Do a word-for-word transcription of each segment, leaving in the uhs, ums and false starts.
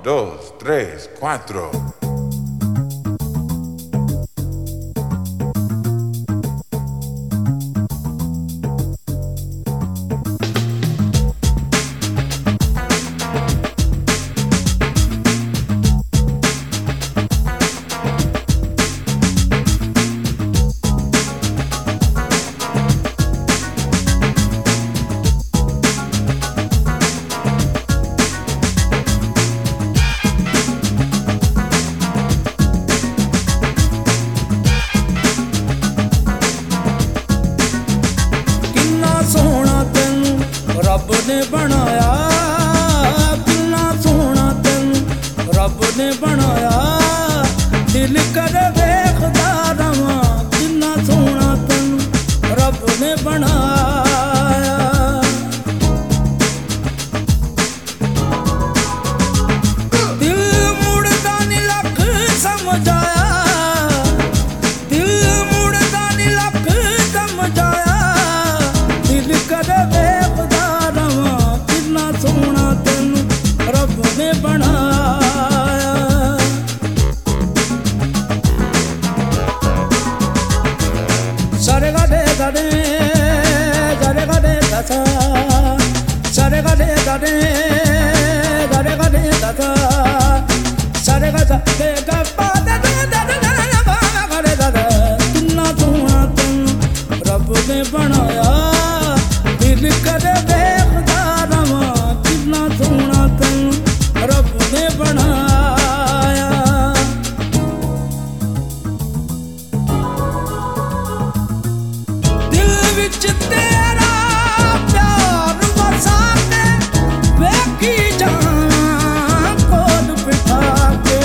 dos, tres, cuatro. रब ने बनाया कितना सोना तेन रब ने बनाया दिल कर वेखदा रवां कितना सोना तेन रब ने बनाया दिल मुड़दा नी लख समझ आया दिल मुड़दा नी लख समझ आया दिल कर सोना तेन रब ने बनाया सारे गाडे गाडे गाडे गाडे दादा सारे गाडे गाडे गाडे गाडे दादा सारे गाडे गप्पा दादा दादा गाडे दादा कितना सोना तेन रब ने बनाया दिल करे वेखदा रवां कितना सोना तेन रब ने बनाया दिल विच तेरा प्यार वसा के वेखी जावां कोल बिठा के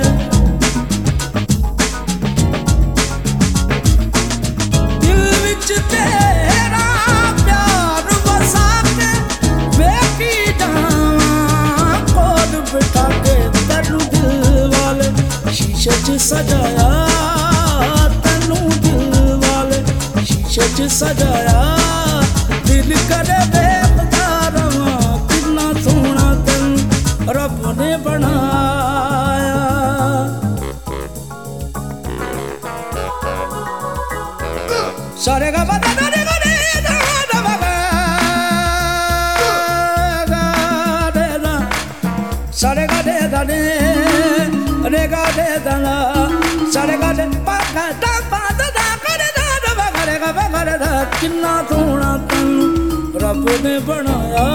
दिल विच तेरा प्यार वसा के वेखी जावां कोल बिठा के तेनू दिल वाले शीशे च सजाया तेनू दिल वाले शीशे च सजाया दिल करे वेखदा रवां कितना सोना तेन रब ने बनाया सारे गा दा दा रे गा रे दा दा गा गा दा सारे गा दे दा ने रे गा दे दा ला सारे गा दे पा गा दा पा दा दा गा रे दा दा गा रे गा गा रे दा कितना सोना तेन रब ने बनाया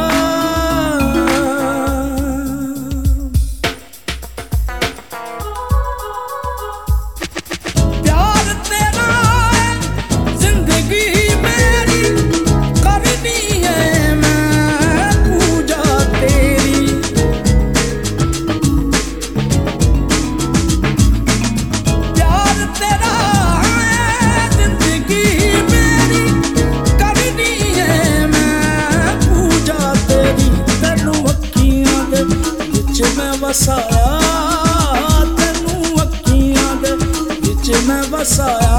प्यार तेरा जिंदगी मेरी करनी है मैं पूजा तेरी प्यार तेरा जिंदगी मेरी करनी है मैं पूजा तेरी तेनू अखियां दे विच मैं वसाया तेनू अखियां दे विच मैं वसाया